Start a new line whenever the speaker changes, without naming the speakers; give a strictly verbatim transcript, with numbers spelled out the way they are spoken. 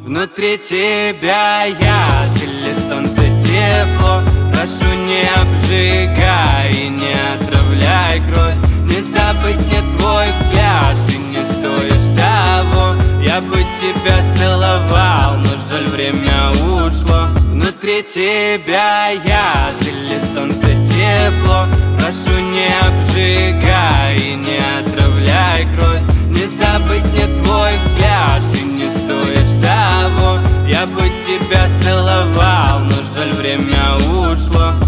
Внутри тебя я, ты ли солнце, тепло. Прошу, не обжигай и не отравляй кровь. Не забыть мне твой взгляд, ты не стоишь того. Я бы тебя целовал, но жаль, время ушло. Внутри тебя я, ты ли солнце, тепло. Прошу, не обжигай и не отравляй кровь. Не забыть мне твой взгляд, ты не стоишь того. Я бы тебя целовал, но жаль, время ушло.